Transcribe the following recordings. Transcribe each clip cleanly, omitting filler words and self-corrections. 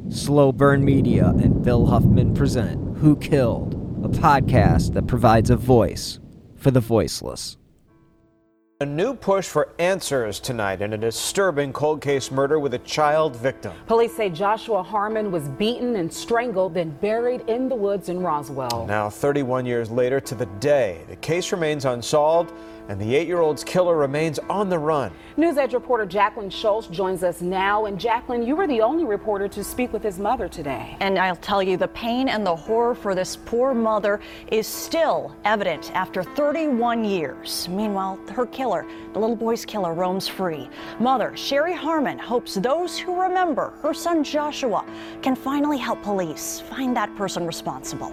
Slow Burn Media and Bill Huffman present Who Killed, a podcast that provides a voice for the voiceless. A new push for answers tonight in a disturbing cold case murder with a child victim. Police say Joshua Harmon was beaten and strangled, then buried in the woods in Roswell. Now, 31 years later to the day, the case remains unsolved and the 8-year-old's killer remains on the run. News Edge reporter Jacqueline Schultz joins us now. And Jacqueline, you were the only reporter to speak with his mother today. And I'll tell you, the pain and the horror for this poor mother is still evident after 31 years. Meanwhile, her killer, the little boy's killer, roams free. Mother Sherry Harmon hopes those who remember her son Joshua can finally help police find that person responsible.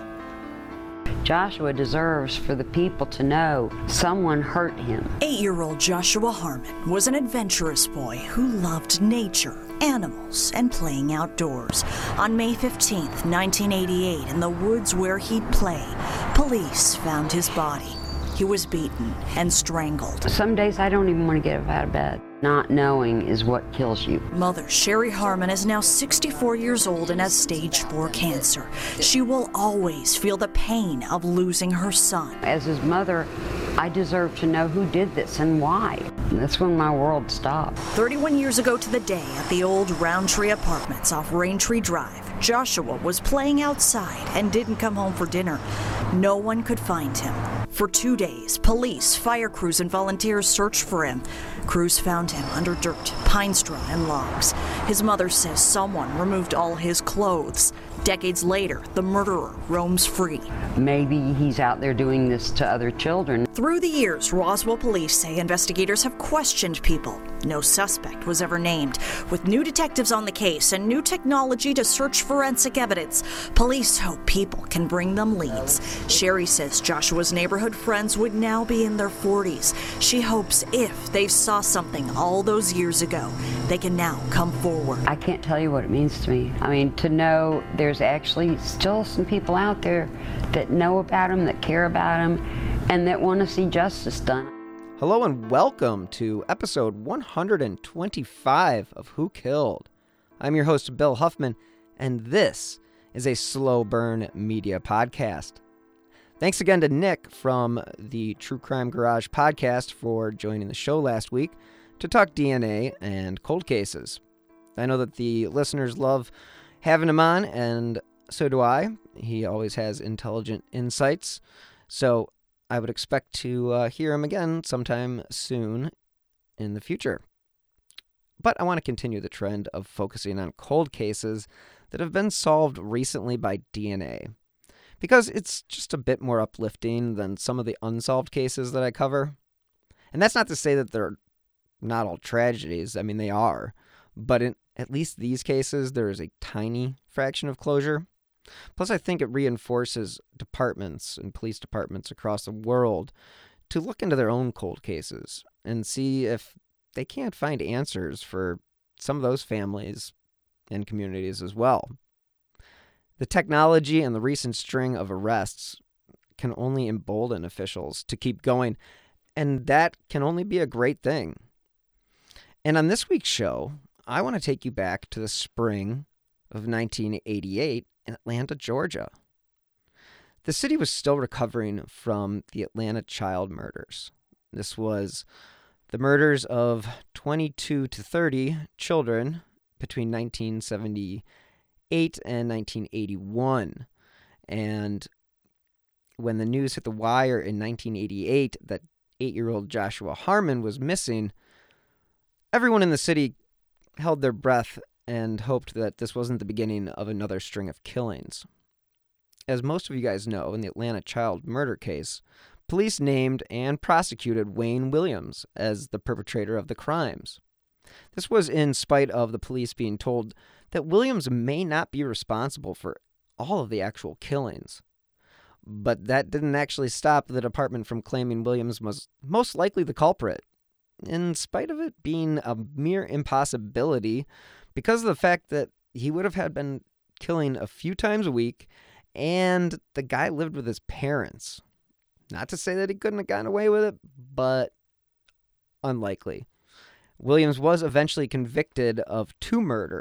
Joshua deserves for the people to know someone hurt him. 8-year-old Joshua Harmon was an adventurous boy who loved nature, animals, and playing outdoors. On May 15th, 1988, in the woods where he'd play, police found his body. He was beaten and strangled. Some days I don't even want to get up out of bed. Not knowing is what kills you. Mother Sherry Harmon is now 64 years old and has stage 4 cancer. She will always feel the pain of losing her son. As his mother, I deserve to know who did this and why. That's when my world stopped. 31 years ago to the day at the old Roundtree Apartments off Raintree Drive, Joshua was playing outside and didn't come home for dinner. No one could find him. For 2 days, police, fire crews, and volunteers searched for him. Crews found him under dirt, pine straw, and logs. His mother says someone removed all his clothes. Decades later, the murderer roams free. Maybe he's out there doing this to other children. Through the years, Roswell police say investigators have questioned people. No suspect was ever named. With new detectives on the case and new technology to search forensic evidence, police hope people can bring them leads. Sherry says Joshua's neighborhood friends would now be in their 40s. She hopes if they saw something all those years ago, they can now come forward. I can't tell you what it means to me. I mean, to know there's actually still some people out there that know about him, that care about him, and that want to see justice done. Hello and welcome to episode 125 of Who Killed. I'm your host, Bill Huffman, and this is a Slow Burn Media podcast. Thanks again to Nick from the True Crime Garage podcast for joining the show last week to talk DNA and cold cases. I know that the listeners love having him on, and so do I. He always has intelligent insights, so I would expect to hear him again sometime soon in the future. But I want to continue the trend of focusing on cold cases that have been solved recently by DNA, because it's just a bit more uplifting than some of the unsolved cases that I cover. And that's not to say that they're not all tragedies. I mean, they are. But in at least these cases, there is a tiny fraction of closure. Plus, I think it reinforces departments and police departments across the world to look into their own cold cases and see if they can't find answers for some of those families and communities as well. The technology and the recent string of arrests can only embolden officials to keep going, and that can only be a great thing. And on this week's show, I want to take you back to the spring of 1988 in Atlanta, Georgia. The city was still recovering from the Atlanta child murders. This was the murders of 22 to 30 children between 1978 and 1981. And when the news hit the wire in 1988 that 8-year-old Joshua Harmon was missing, everyone in the city held their breath and hoped that this wasn't the beginning of another string of killings. As most of you guys know, in the Atlanta child murder case, police named and prosecuted Wayne Williams as the perpetrator of the crimes. This was in spite of the police being told that Williams may not be responsible for all of the actual killings. But that didn't actually stop the department from claiming Williams was most likely the culprit, in spite of it being a mere impossibility because of the fact that he would have had been killing a few times a week, and the guy lived with his parents. Not to say that he couldn't have gotten away with it, but unlikely. Williams was eventually convicted of 2 murders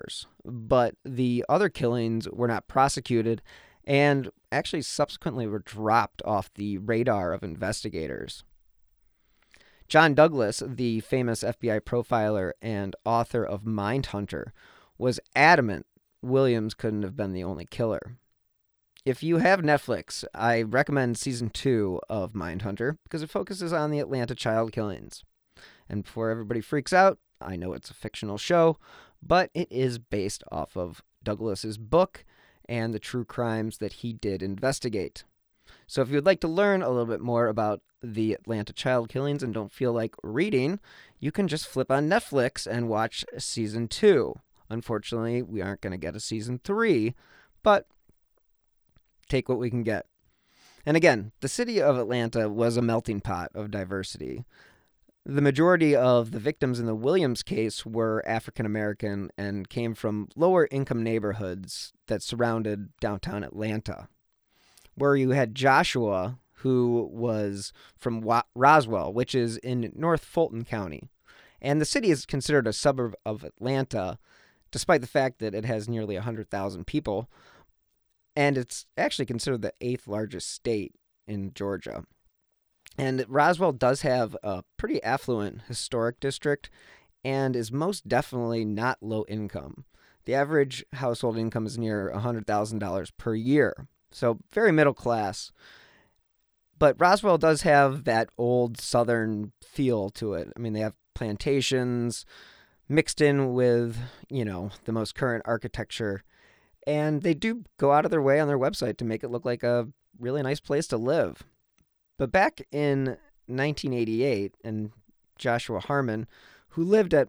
but the other killings were not prosecuted and actually subsequently were dropped off the radar of investigators. John Douglas, the famous FBI profiler and author of Mindhunter, was adamant Williams couldn't have been the only killer. If you have Netflix, I recommend season 2 of Mindhunter because it focuses on the Atlanta child killings. And before everybody freaks out, I know it's a fictional show, but it is based off of Douglas's book and the true crimes that he did investigate. So if you'd like to learn a little bit more about the Atlanta child killings and don't feel like reading, you can just flip on Netflix and watch season 2. Unfortunately, we aren't going to get a season 3, but take what we can get. And again, the city of Atlanta was a melting pot of diversity. The majority of the victims in the Williams case were African American and came from lower income neighborhoods that surrounded downtown Atlanta, where you had Joshua, who was from Roswell, which is in North Fulton County. And the city is considered a suburb of Atlanta, despite the fact that it has nearly 100,000 people. And it's actually considered the 8th largest state in Georgia. And Roswell does have a pretty affluent historic district and is most definitely not low income. The average household income is near $100,000 per year, so very middle class. But Roswell does have that old southern feel to it. I mean, they have plantations mixed in with, the most current architecture. And they do go out of their way on their website to make it look like a really nice place to live. But back in 1988, and Joshua Harmon, who lived at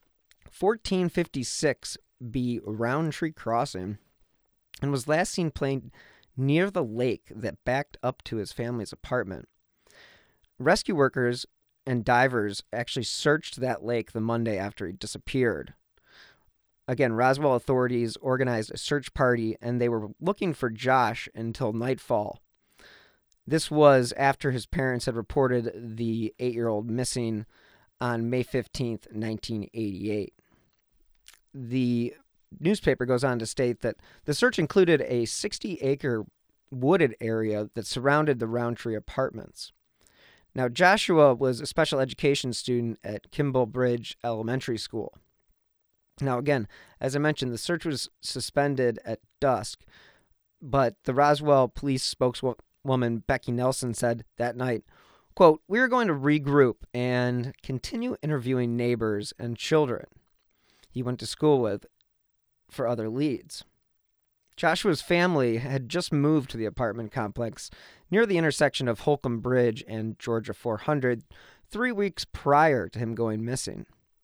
1456 B Roundtree Crossing and was last seen playing near the lake that backed up to his family's apartment. Rescue workers and divers actually searched that lake the Monday after he disappeared. Again, Roswell authorities organized a search party, and they were looking for Josh until nightfall. This was after his parents had reported the 8-year-old missing on May 15th, 1988. The newspaper goes on to state that the search included a 60-acre wooded area that surrounded the Roundtree apartments. Now, Joshua was a special education student at Kimball Bridge Elementary School. Now, again, as I mentioned, the search was suspended at dusk, but the Roswell police spokeswoman Becky Nelson said that night, quote, "We are going to regroup and continue interviewing neighbors and children he went to school with for other leads." Joshua's family had just moved to the apartment complex near the intersection of Holcomb Bridge and Georgia 400 3 weeks prior to him going missing.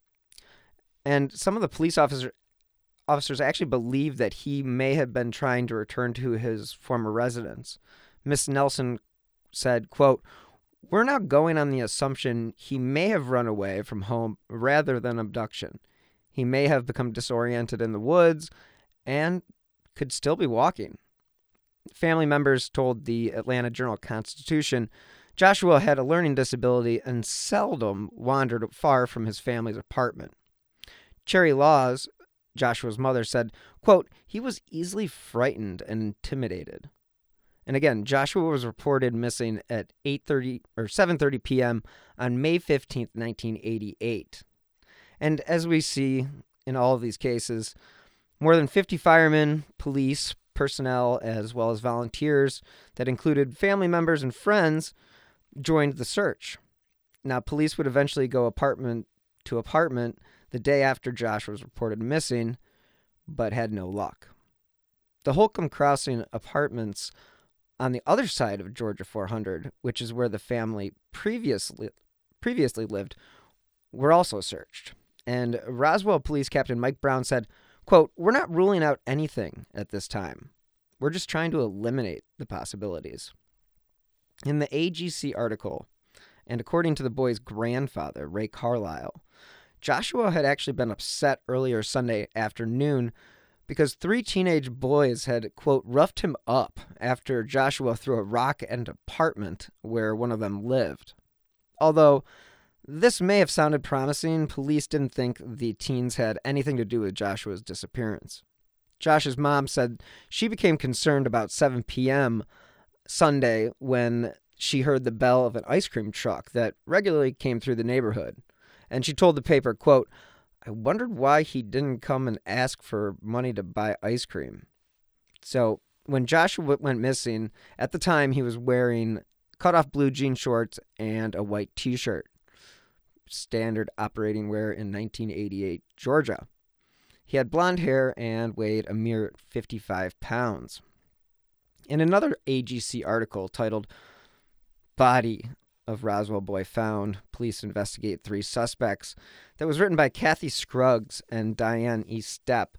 And some of the police officers actually believe that he may have been trying to return to his former residence. Miss Nelson said, quote, "We're now going on the assumption he may have run away from home rather than abduction. He may have become disoriented in the woods and could still be walking." Family members told the Atlanta Journal-Constitution Joshua had a learning disability and seldom wandered far from his family's apartment. Cherry Laws, Joshua's mother, said, quote, "He was easily frightened and intimidated." And again, Joshua was reported missing at 7:30 p.m. on May 15th, 1988. And as we see in all of these cases, more than 50 firemen, police, personnel, as well as volunteers that included family members and friends joined the search. Now, police would eventually go apartment to apartment the day after Joshua was reported missing, but had no luck. The Holcomb Crossing apartments on the other side of Georgia 400, which is where the family previously lived, were also searched. And Roswell Police Captain Mike Brown said, quote, "We're not ruling out anything at this time. We're just trying to eliminate the possibilities." In the AGC article, and according to the boy's grandfather, Ray Carlisle, Joshua had actually been upset earlier Sunday afternoon because 3 teenage boys had, quote, roughed him up after Joshua threw a rock at an apartment where one of them lived. Although This may have sounded promising. Police didn't think the teens had anything to do with Joshua's disappearance. Josh's mom said she became concerned about 7 p.m. Sunday when she heard the bell of an ice cream truck that regularly came through the neighborhood. And she told the paper, quote, "I wondered why he didn't come and ask for money to buy ice cream." So when Joshua went missing, at the time he was wearing cut-off blue jean shorts and a white T-shirt. Standard operating wear in 1988 Georgia. He had blonde hair and weighed a mere 55 pounds. In another AGC article titled "Body of Roswell Boy Found, Police Investigate 3 Suspects," that was written by Kathy Scruggs and Diane E. Stepp,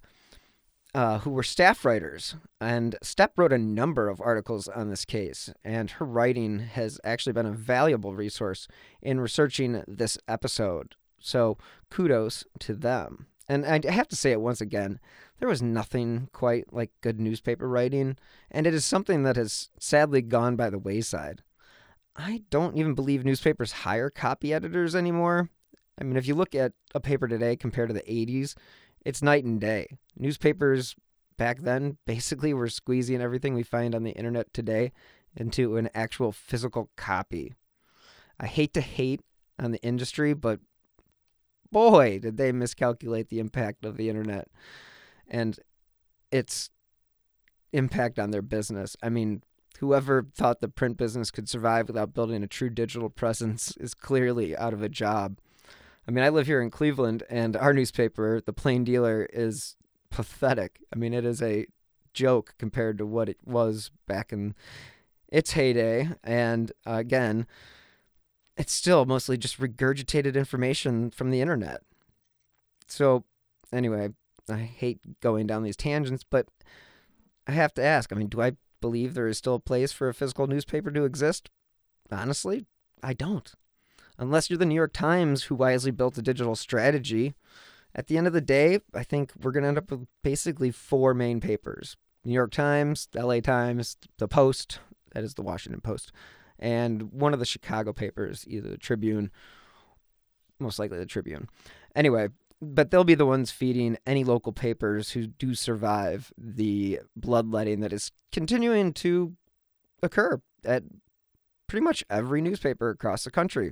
who were staff writers. And Stepp wrote a number of articles on this case, and her writing has actually been a valuable resource in researching this episode. So kudos to them. And I have to say it once again, there was nothing quite like good newspaper writing, and it is something that has sadly gone by the wayside. I don't even believe newspapers hire copy editors anymore. I mean, if you look at a paper today compared to the 80s, it's night and day. Newspapers back then basically were squeezing everything we find on the internet today into an actual physical copy. I hate to hate on the industry, but boy, did they miscalculate the impact of the internet and its impact on their business. I mean, whoever thought the print business could survive without building a true digital presence is clearly out of a job. I mean, I live here in Cleveland, and our newspaper, The Plain Dealer, is pathetic. I mean, it is a joke compared to what it was back in its heyday. And again, it's still mostly just regurgitated information from the internet. So anyway, I hate going down these tangents, but I have to ask, I mean, do I believe there is still a place for a physical newspaper to exist? Honestly, I don't. Unless you're the New York Times, who wisely built a digital strategy. At the end of the day, I think we're going to end up with basically 4 main papers. New York Times, the LA Times, the Post, that is the Washington Post, and one of the Chicago papers, either the Tribune, most likely the Tribune. Anyway, but they'll be the ones feeding any local papers who do survive the bloodletting that is continuing to occur at pretty much every newspaper across the country.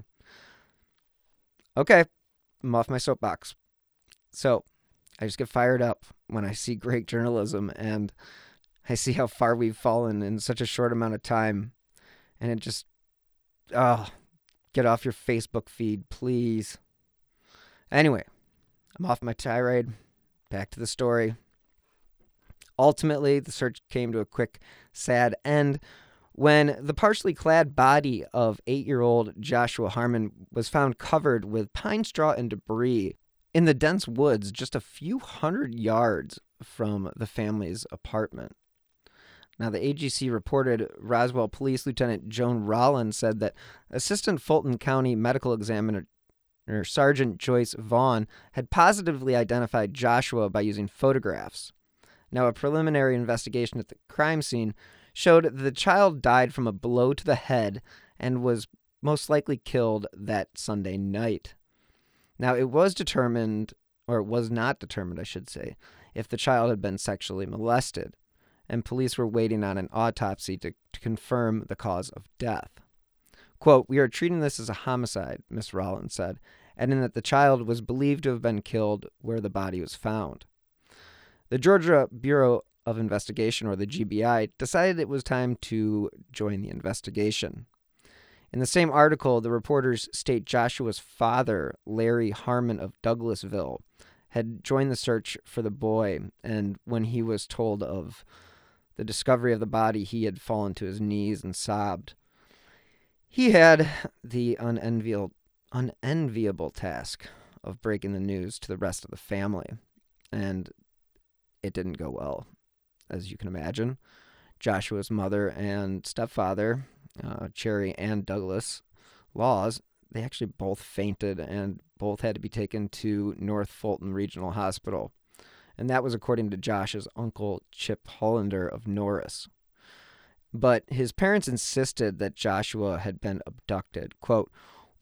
Okay, I'm off my soapbox. So I just get fired up when I see great journalism and I see how far we've fallen in such a short amount of time. And it just, get off your Facebook feed, please. Anyway, I'm off my tirade. Back to the story. Ultimately, the search came to a quick, sad end when the partially clad body of 8-year-old Joshua Harmon was found covered with pine straw and debris in the dense woods just a few hundred yards from the family's apartment. Now, the AGC reported Roswell Police Lieutenant Joan Rollins said that Assistant Fulton County Medical Examiner Sergeant Joyce Vaughn had positively identified Joshua by using photographs. Now, a preliminary investigation at the crime scene showed that the child died from a blow to the head and was most likely killed that Sunday night. Now, it was determined, or it was not determined, I should say, if the child had been sexually molested, and police were waiting on an autopsy to confirm the cause of death. Quote, "We are treating this as a homicide," Ms. Rollins said, adding that the child was believed to have been killed where the body was found. The Georgia Bureau of Investigation, or the GBI, decided it was time to join the investigation. In the same article, the reporters state Joshua's father, Larry Harmon of Douglasville, had joined the search for the boy, and when he was told of the discovery of the body, he had fallen to his knees and sobbed. He had the unenviable task of breaking the news to the rest of the family, and it didn't go well, as you can imagine. Joshua's mother and stepfather, Cherry and Douglas Laws, they actually both fainted and both had to be taken to North Fulton Regional Hospital. And that was according to Josh's uncle, Chip Hollander of Norris. But his parents insisted that Joshua had been abducted. Quote,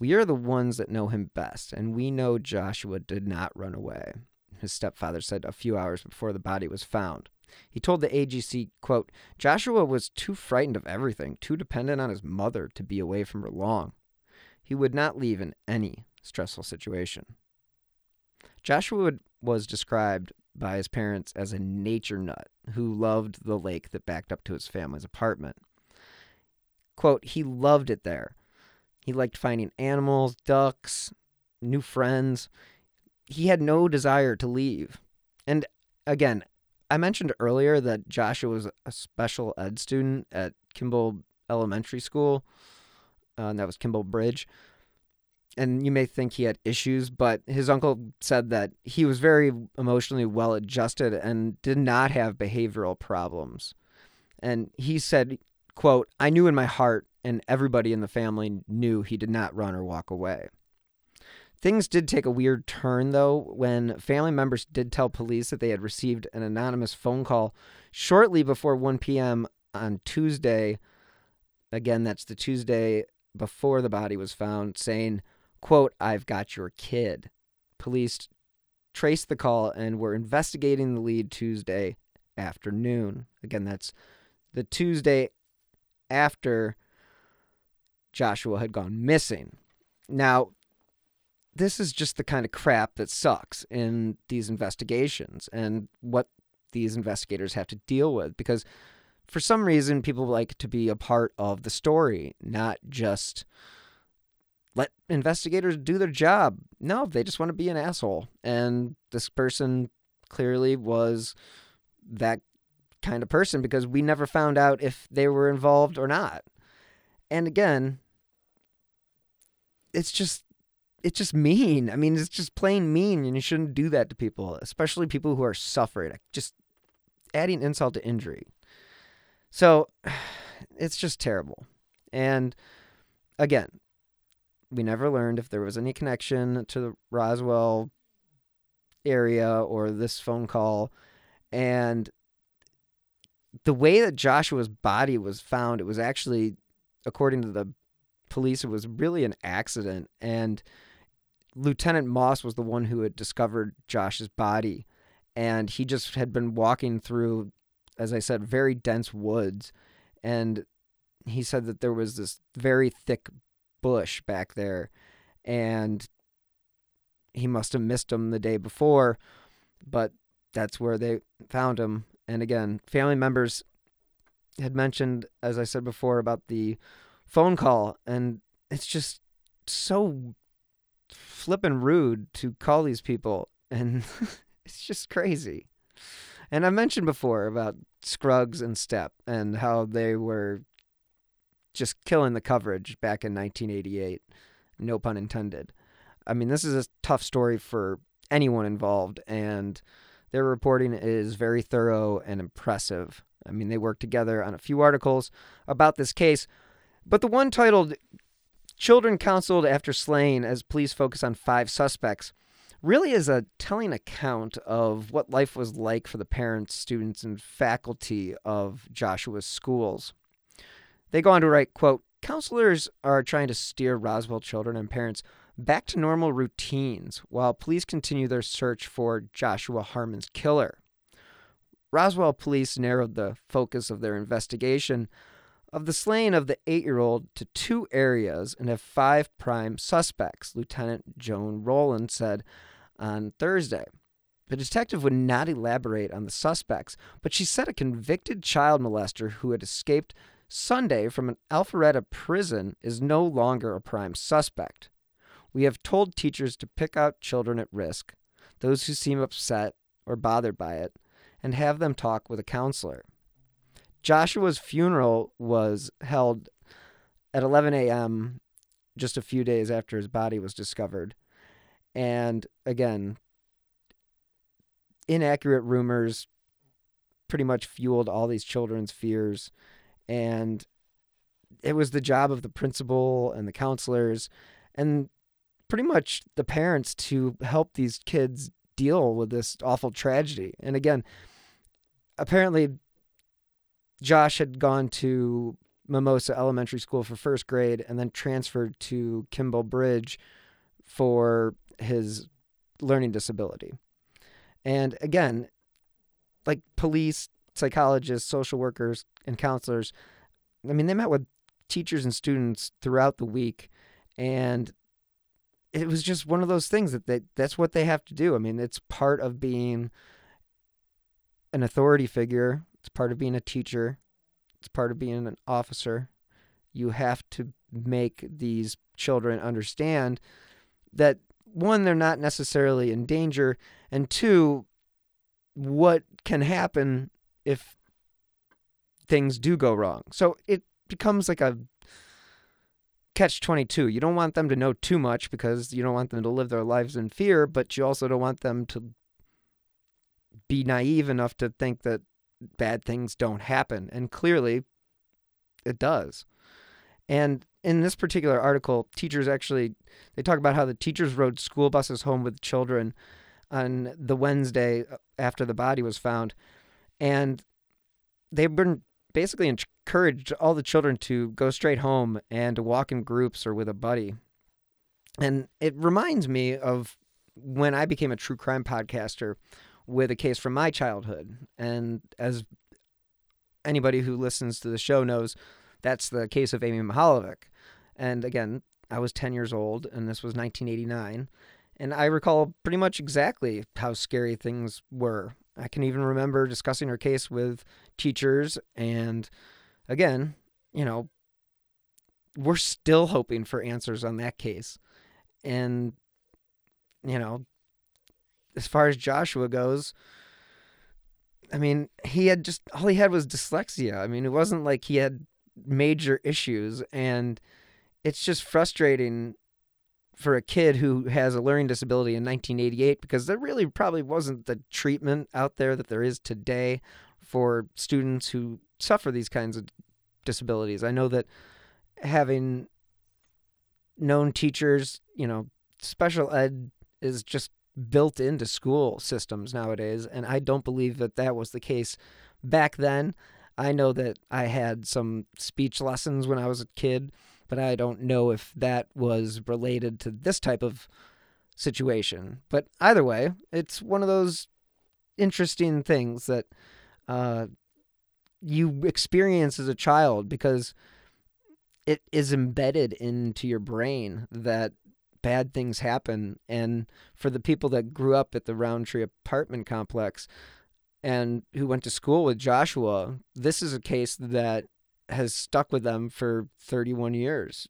"We are the ones that know him best, and we know Joshua did not run away," his stepfather said a few hours before the body was found. He told the AGC, quote, "Joshua was too frightened of everything, too dependent on his mother to be away from her long. He would not leave in any stressful situation." Joshua was described by his parents as a nature nut who loved the lake that backed up to his family's apartment. Quote, "He loved it there. He liked finding animals, ducks, new friends. He had no desire to leave." And again, I mentioned earlier that Joshua was a special ed student at Kimball Elementary School, and that was Kimball Bridge. And you may think he had issues, but his uncle said that he was very emotionally well-adjusted and did not have behavioral problems. And he said, quote, "I knew in my heart, and everybody in the family knew he did not run or walk away." Things did take a weird turn, though, when family members did tell police that they had received an anonymous phone call shortly before 1 p.m. on Tuesday. Again, that's the Tuesday before the body was found, saying, quote, "I've got your kid." Police traced the call and were investigating the lead Tuesday afternoon. Again, that's the Tuesday after Joshua had gone missing. Now, this is just the kind of crap that sucks in these investigations and what these investigators have to deal with, because for some reason people like to be a part of the story, not just let investigators do their job. No, they just want to be an asshole. And this person clearly was that kind of person, because we never found out if they were involved or not. And again, it's just mean. I mean, it's just plain mean, and you shouldn't do that to people, especially people who are suffering. Just adding insult to injury. So it's just terrible. And again, we never learned if there was any connection to the Roswell area or this phone call. And the way that Joshua's body was found, it was actually, according to the police, it was really an accident. And Lieutenant Moss was the one who had discovered Josh's body. And he just had been walking through, as I said, very dense woods. And he said that there was this very thick bush back there, and he must have missed him the day before, but that's where they found him. And again, family members had mentioned, as I said before, about the phone call, and it's just so flippin' rude to call these people, and it's just crazy. And I mentioned before about Scruggs and Stepp and how they were just killing the coverage back in 1988. No pun intended. I mean, this is a tough story for anyone involved, and their reporting is very thorough and impressive. I mean, they worked together on a few articles about this case, but the one titled "Children Counseled After Slaying as Police Focus on 5 Suspects" really is a telling account of what life was like for the parents, students, and faculty of Joshua's schools. They go on to write, quote, "Counselors are trying to steer Roswell children and parents back to normal routines while police continue their search for Joshua Harmon's killer. Roswell police narrowed the focus of their investigation of the slaying of the 8-year-old to 2 areas and have 5 prime suspects," Lieutenant Joan Rowland said on Thursday. The detective would not elaborate on the suspects, but she said a convicted child molester who had escaped Sunday from an Alpharetta prison is no longer a prime suspect. "We have told teachers to pick out children at risk, those who seem upset or bothered by it, and have them talk with a counselor." Joshua's funeral was held at 11 a.m. just a few days after his body was discovered. And again, inaccurate rumors pretty much fueled all these children's fears. And it was the job of the principal and the counselors and pretty much the parents to help these kids deal with this awful tragedy. And again, apparently Josh had gone to Mimosa Elementary School for first grade and then transferred to Kimball Bridge for his learning disability. And again, like police, psychologists, social workers, and counselors, I mean, they met with teachers and students throughout the week, and it was just one of those things that's what they have to do. I mean, it's part of being an authority figure. It's part of being a teacher. It's part of being an officer. You have to make these children understand that, one, they're not necessarily in danger, and two, what can happen if things do go wrong. So it becomes like a catch-22. You don't want them to know too much because you don't want them to live their lives in fear, but you also don't want them to be naive enough to think that bad things don't happen. And clearly, it does. And in this particular article, they talk about how the teachers rode school buses home with children on the Wednesday after the body was found. And they've been basically encouraged all the children to go straight home and to walk in groups or with a buddy. And it reminds me of when I became a true crime podcaster with a case from my childhood. And as anybody who listens to the show knows, that's the case of Amy Mihaljevic. And again, I was 10 years old, and this was 1989. And I recall pretty much exactly how scary things were. I can even remember discussing her case with teachers. And again, we're still hoping for answers on that case. And, as far as Joshua goes, I mean, all he had was dyslexia. I mean, it wasn't like he had major issues, and it's just frustrating for a kid who has a learning disability in 1988, because there really probably wasn't the treatment out there that there is today for students who suffer these kinds of disabilities. I know that having known teachers, special ed is just built into school systems nowadays, and I don't believe that was the case back then. I know that I had some speech lessons when I was a kid, but I don't know if that was related to this type of situation. But either way, it's one of those interesting things that you experience as a child, because it is embedded into your brain that bad things happen. And for the people that grew up at the Roundtree apartment complex and who went to school with Joshua, this is a case that has stuck with them for 31 years,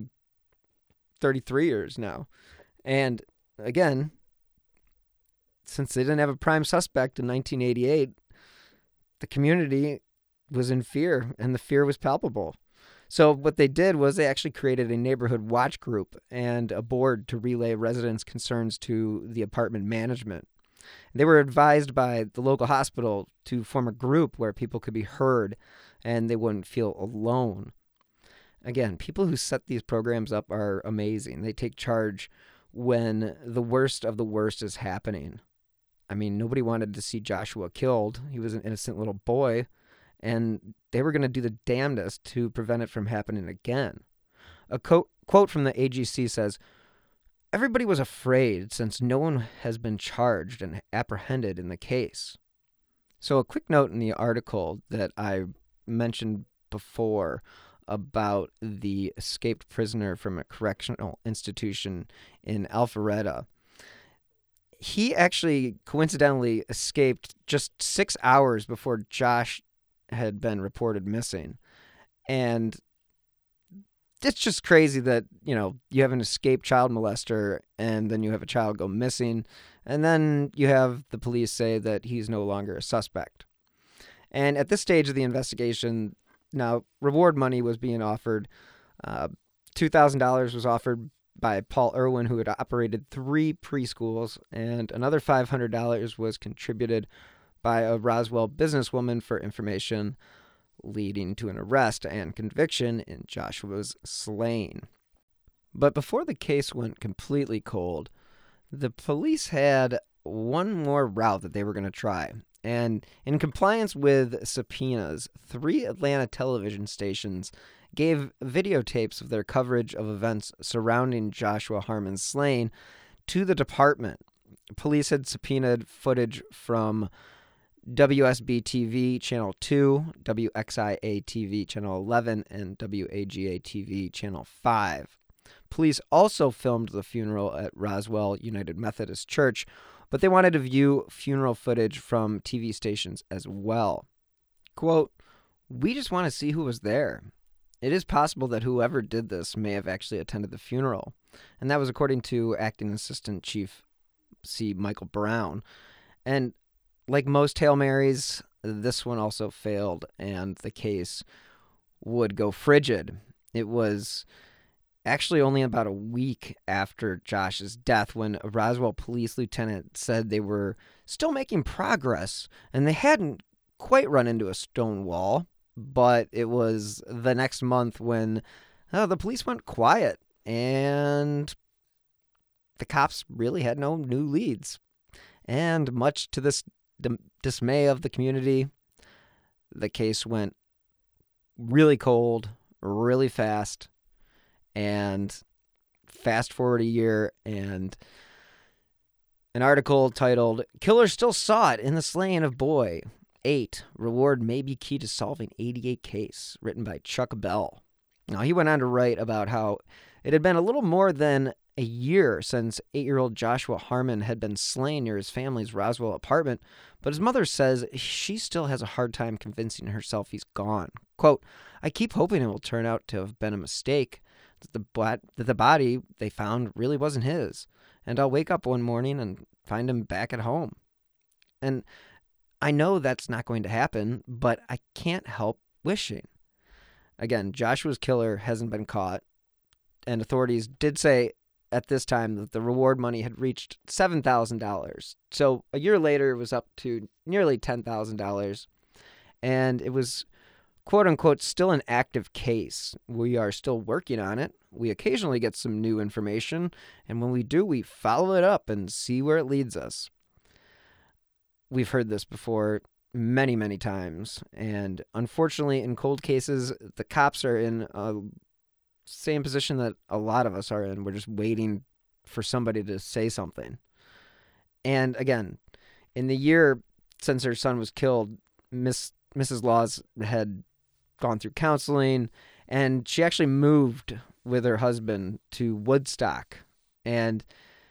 33 years now. And again, since they didn't have a prime suspect in 1988, the community was in fear, and the fear was palpable. So what they did was they actually created a neighborhood watch group and a board to relay residents' concerns to the apartment management. They were advised by the local hospital to form a group where people could be heard and they wouldn't feel alone. Again, people who set these programs up are amazing. They take charge when the worst of the worst is happening. I mean, nobody wanted to see Joshua killed. He was an innocent little boy, and they were going to do the damnedest to prevent it from happening again. A quote from the AGC says, "Everybody was afraid since no one has been charged and apprehended in the case." So a quick note in the article that I mentioned before about the escaped prisoner from a correctional institution in Alpharetta. He actually coincidentally escaped just 6 hours before Josh had been reported missing. And it's just crazy that, you have an escaped child molester and then you have a child go missing, and then you have the police say that he's no longer a suspect. And at this stage of the investigation, now reward money was being offered. $2,000 was offered by Paul Irwin, who had operated 3 preschools, and another $500 was contributed by a Roswell businesswoman for information leading to an arrest and conviction in Joshua's slaying. But before the case went completely cold, the police had one more route that they were going to try, And in compliance with subpoenas, 3 Atlanta television stations gave videotapes of their coverage of events surrounding Joshua Harmon's slaying to the department. Police had subpoenaed footage from WSB-TV Channel 2, WXIA-TV Channel 11, and WAGA-TV Channel 5. Police also filmed the funeral at Roswell United Methodist Church, but they wanted to view funeral footage from TV stations as well. Quote, "We just want to see who was there. It is possible that whoever did this may have actually attended the funeral." And that was according to Acting Assistant Chief C. Michael Brown. And like most Hail Marys, this one also failed, and the case would go frigid. It was actually only about a week after Josh's death when a Roswell police lieutenant said they were still making progress, and they hadn't quite run into a stone wall. But it was the next month when the police went quiet, and the cops really had no new leads. And much to this dismay of the community, the case went really cold, really fast, and fast forward a year, and an article titled, "Killer Still Sought in the Slaying of Boy 8, Reward May Be Key to Solving 88 Case," written by Chuck Bell. Now, he went on to write about how it had been a little more than a year since 8-year-old Joshua Harmon had been slain near his family's Roswell apartment, but his mother says she still has a hard time convincing herself he's gone. Quote, "I keep hoping it will turn out to have been a mistake, that the body they found really wasn't his, and I'll wake up one morning and find him back at home. And I know that's not going to happen, but I can't help wishing." Again, Joshua's killer hasn't been caught, and authorities did say at this time that the reward money had reached $7,000. So a year later, it was up to nearly $10,000, and it was, quote unquote, still an active case. We are still working on it. We occasionally get some new information, and when we do, we follow it up and see where it leads us. We've heard this before many, many times, and unfortunately, in cold cases, the cops are in a same position that a lot of us are in. We're just waiting for somebody to say something. And again, in the year since her son was killed, Mrs. Laws had gone through counseling, and she actually moved with her husband to Woodstock. And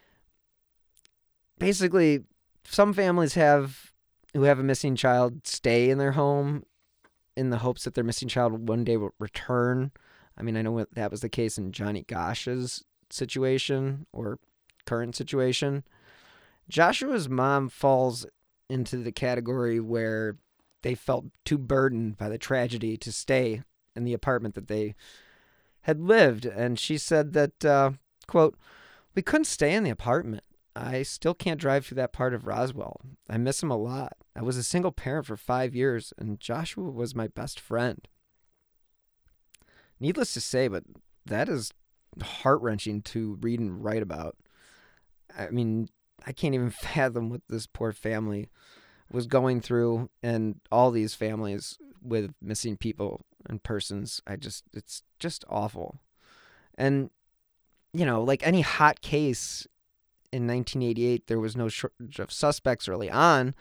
basically, some families who have a missing child stay in their home in the hopes that their missing child one day will return. I mean, I know that was the case in Johnny Gosh's situation or current situation. Joshua's mom falls into the category where they felt too burdened by the tragedy to stay in the apartment that they had lived. And she said that, quote, "We couldn't stay in the apartment. I still can't drive through that part of Roswell. I miss him a lot. I was a single parent for 5 years, and Joshua was my best friend." Needless to say, but that is heart-wrenching to read and write about. I mean, I can't even fathom what this poor family was going through, and all these families with missing people and persons. It's just awful. And, like any hot case in 1988, there was no shortage of suspects early on.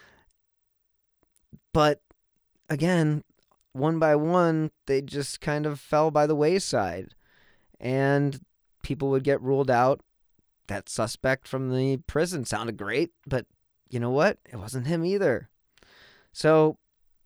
But again, one by one, they just kind of fell by the wayside. And people would get ruled out. That suspect from the prison sounded great, but you know what? It wasn't him either. So,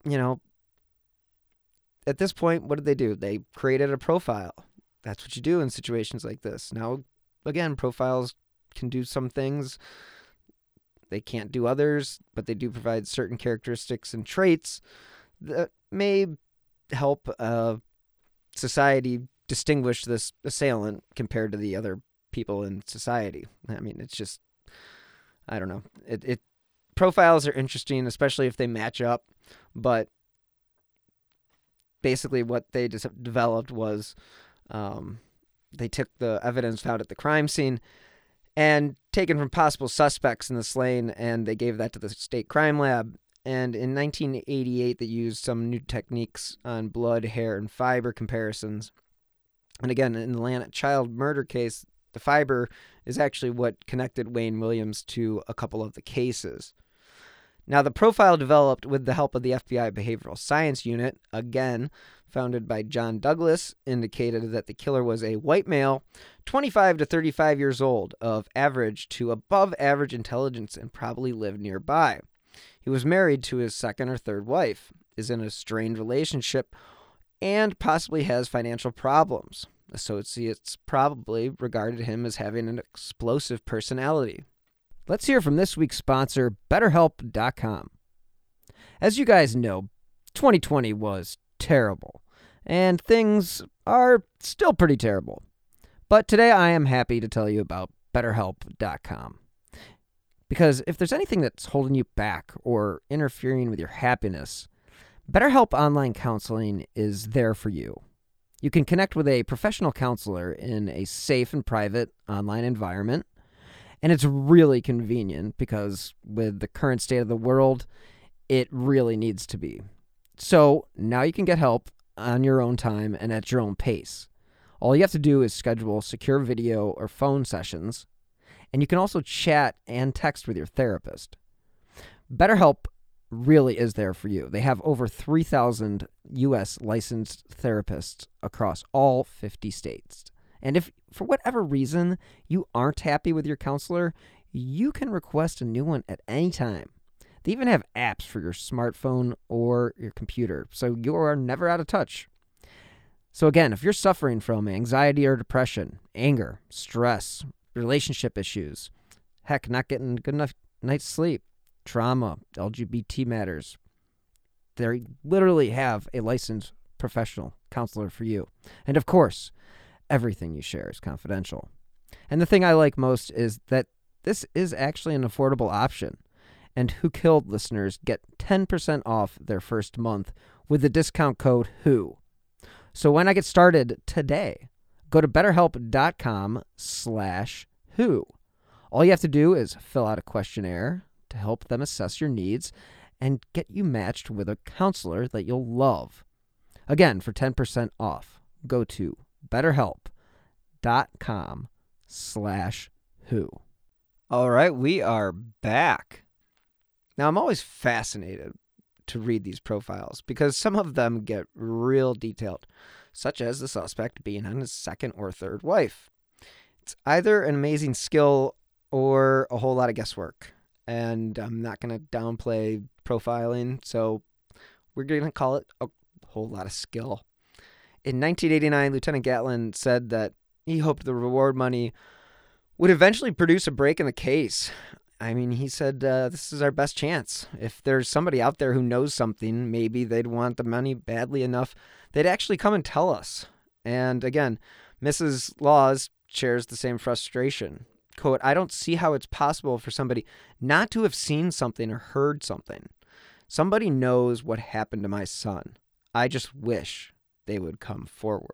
at this point, what did they do? They created a profile. That's what you do in situations like this. Now, again, profiles can do some things. They can't do others, but they do provide certain characteristics and traits that may help society distinguish this assailant compared to the other people in society. I mean, it's just, I don't know. It profiles are interesting, especially if they match up, but basically what they just developed was they took the evidence found at the crime scene and taken from possible suspects in the slaying, and they gave that to the state crime lab, And in 1988, they used some new techniques on blood, hair, and fiber comparisons. And again, in the Atlanta child murder case, the fiber is actually what connected Wayne Williams to a couple of the cases. Now, the profile developed with the help of the FBI Behavioral Science Unit, again, founded by John Douglas, indicated that the killer was a white male, 25 to 35 years old, of average to above average intelligence, and probably lived nearby. He was married to his second or third wife, is in a strained relationship, and possibly has financial problems. Associates probably regarded him as having an explosive personality. Let's hear from this week's sponsor, BetterHelp.com. As you guys know, 2020 was terrible, and things are still pretty terrible. But today I am happy to tell you about BetterHelp.com. Because if there's anything that's holding you back or interfering with your happiness, BetterHelp Online Counseling is there for you. You can connect with a professional counselor in a safe and private online environment. And it's really convenient because with the current state of the world, it really needs to be. So now you can get help on your own time and at your own pace. All you have to do is schedule secure video or phone sessions, and you can also chat and text with your therapist. BetterHelp really is there for you. They have over 3,000 U.S. licensed therapists across all 50 states. And if, for whatever reason, you aren't happy with your counselor, you can request a new one at any time. They even have apps for your smartphone or your computer, so you are never out of touch. So again, if you're suffering from anxiety or depression, anger, stress, relationship issues, heck, not getting good enough night's sleep, trauma, LGBT matters, they literally have a licensed professional counselor for you. And of course, everything you share is confidential. And the thing I like most is that this is actually an affordable option. And Who Killed listeners get 10% off their first month with the discount code WHO. So when I get started today, go to betterhelp.com/WHO. All you have to do is fill out a questionnaire to help them assess your needs and get you matched with a counselor that you'll love. Again, for 10% off, go to betterhelp.com/WHO. All right, we are back. Now, I'm always fascinated to read these profiles because some of them get real detailed, such as the suspect being on his second or third wife. It's either an amazing skill or a whole lot of guesswork, and I'm not going to downplay profiling, so we're going to call it a whole lot of skill. In 1989, Lieutenant Gatlin said that he hoped the reward money would eventually produce a break in the case. I mean, he said, this is our best chance. If there's somebody out there who knows something, maybe they'd want the money badly enough, they'd actually come and tell us. And again, Mrs. Laws shares the same frustration. Quote, I don't see how it's possible for somebody not to have seen something or heard something. Somebody knows what happened to my son. I just wish they would come forward.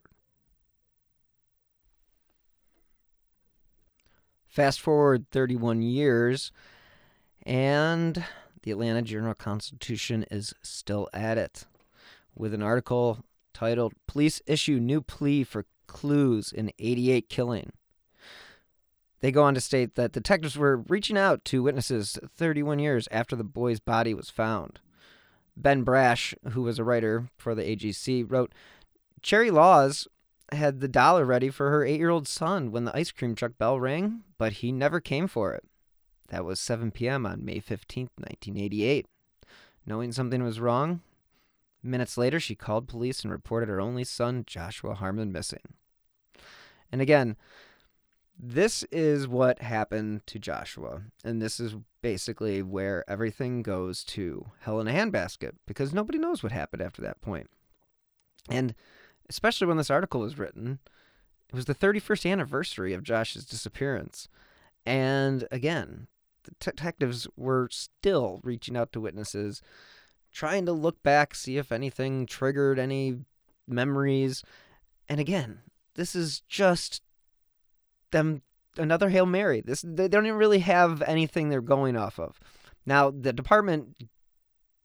Fast forward 31 years, and the Atlanta Journal-Constitution is still at it, with an article titled, Police Issue New Plea for Clues in 88 Killing. They go on to state that detectives were reaching out to witnesses 31 years after the boy's body was found. Ben Brash, who was a writer for the AJC, wrote, Cherry Laws had the dollar ready for her 8-year-old son when the ice cream truck bell rang, but he never came for it. That was 7 p.m. on May 15th, 1988. Knowing something was wrong, minutes later she called police and reported her only son, Joshua Harmon, missing. And again, this is what happened to Joshua, and this is basically where everything goes to hell in a handbasket, because nobody knows what happened after that point. And especially when this article was written, it was the 31st anniversary of Josh's disappearance. And again, the detectives were still reaching out to witnesses, trying to look back, see if anything triggered any memories. And again, this is just them, another Hail Mary. They don't even really have anything they're going off of. Now, the department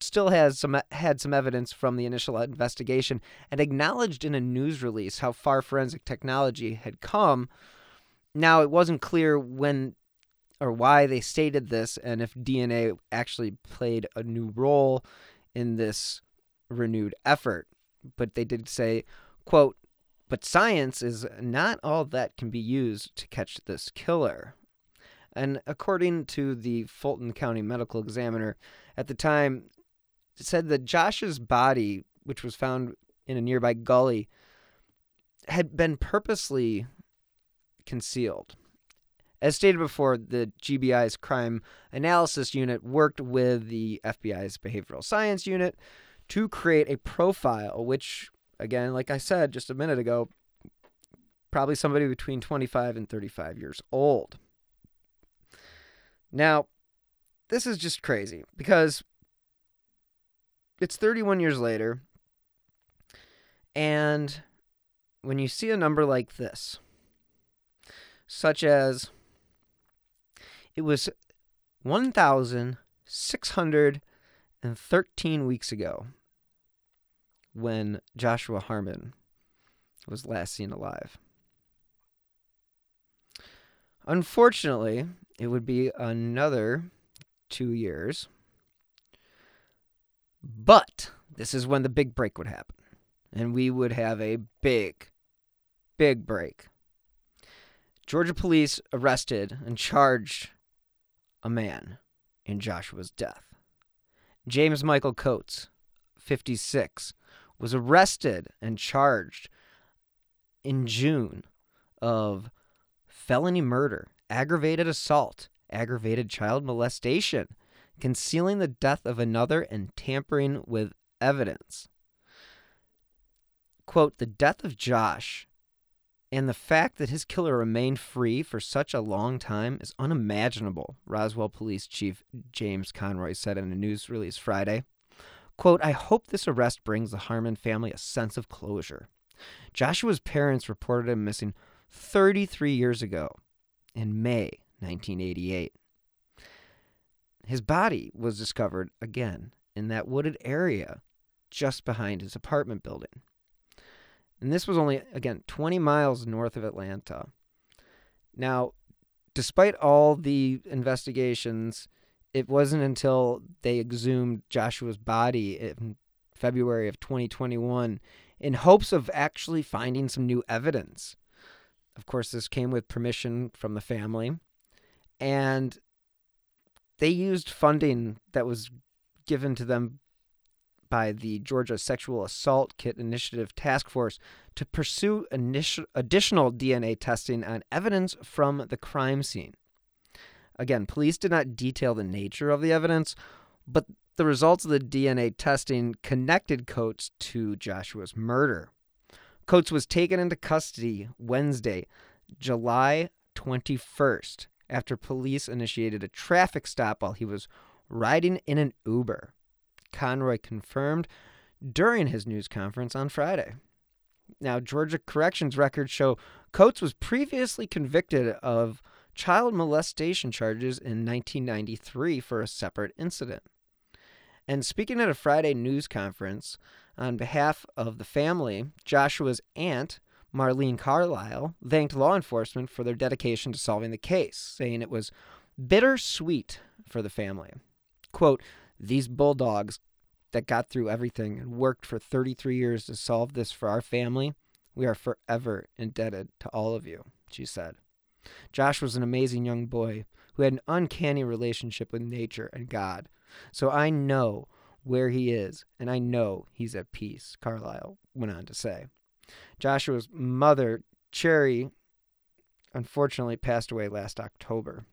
still had some evidence from the initial investigation and acknowledged in a news release how far forensic technology had come. Now, it wasn't clear when or why they stated this and if DNA actually played a new role in this renewed effort. But they did say, quote, "But science is not all that can be used to catch this killer." And according to the Fulton County Medical Examiner at the time, it said that Josh's body, which was found in a nearby gully, had been purposely concealed. As stated before, the GBI's Crime Analysis Unit worked with the FBI's Behavioral Science Unit to create a profile, which, again, like I said just a minute ago, probably somebody between 25 and 35 years old. Now, this is just crazy because it's 31 years later, and when you see a number like this, such as it was 1,613 weeks ago when Joshua Harmon was last seen alive. Unfortunately, it would be another 2 years. But this is when the big break would happen. And we would have a big break. Georgia police arrested and charged a man in Joshua's death. James Michael Coates, 56, was arrested and charged in June of felony murder, aggravated assault, aggravated child molestation, concealing the death of another, and tampering with evidence. Quote, "The death of Josh and the fact that his killer remained free for such a long time is unimaginable," Roswell Police Chief James Conroy said in a news release Friday. Quote, "I hope this arrest brings the Harmon family a sense of closure. Joshua's parents reported him missing 33 years ago in May 1988. His body was discovered again in that wooded area just behind his apartment building. And this was only, again, 20 miles north of Atlanta. Now, despite all the investigations, it wasn't until they exhumed Joshua's body in February of 2021 in hopes of actually finding some new evidence. Of course, this came with permission from the family, and they used funding that was given to them by the Georgia Sexual Assault Kit Initiative Task Force to pursue additional DNA testing on evidence from the crime scene. Again, police did not detail the nature of the evidence, but the results of the DNA testing connected Coates to Joshua's murder. Coates was taken into custody Wednesday, July 21st, after police initiated a traffic stop while he was riding in an Uber. Conroy confirmed during his news conference on Friday. Now, Georgia corrections records show Coates was previously convicted of child molestation charges in 1993 for a separate incident. And speaking at a Friday news conference on behalf of the family, Joshua's aunt, Marlene Carlisle, thanked law enforcement for their dedication to solving the case, saying it was bittersweet for the family. Quote, "These bulldogs that got through everything and worked for 33 years to solve this for our family, we are forever indebted to all of you," she said. Josh was an amazing young boy who had an uncanny relationship with nature and God. So I know where he is, and I know he's at peace, Carlisle went on to say. Joshua's mother, Cherry, unfortunately passed away last October.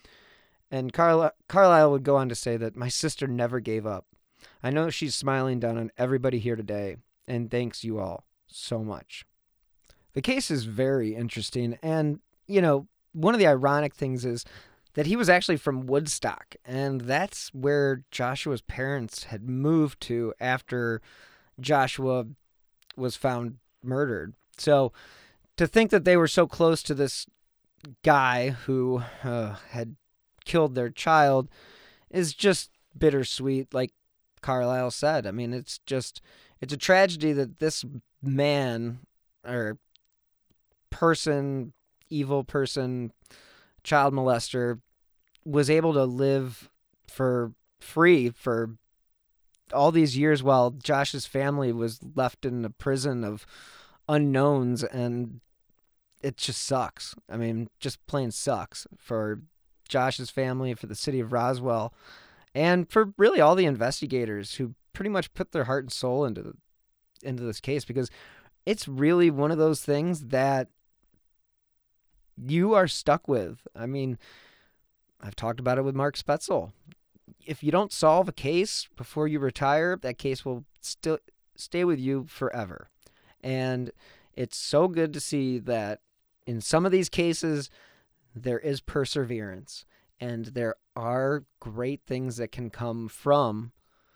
And Carlisle would go on to say that my sister never gave up. I know she's smiling down on everybody here today, and thanks you all so much. The case is very interesting, and, you know, one of the ironic things is that he was actually from Woodstock, and that's where Joshua's parents had moved to after Joshua was found murdered. So to think that they were so close to this guy who had killed their child is just bittersweet. Like Carlisle said. I mean, it's a tragedy that this man or person, evil person, child molester, was able to live for free for all these years while Josh's family was left in a prison of unknowns, and it just sucks. I mean, just plain sucks for Josh's family, for the city of Roswell, and for really all the investigators who pretty much put their heart and soul into this case, because it's really one of those things that you are stuck with. I mean, I've talked about it with Mark Spetzel. If you don't solve a case before you retire, that case will still stay with you forever. And it's so good to see that in some of these cases, there is perseverance, and there are great things that can come from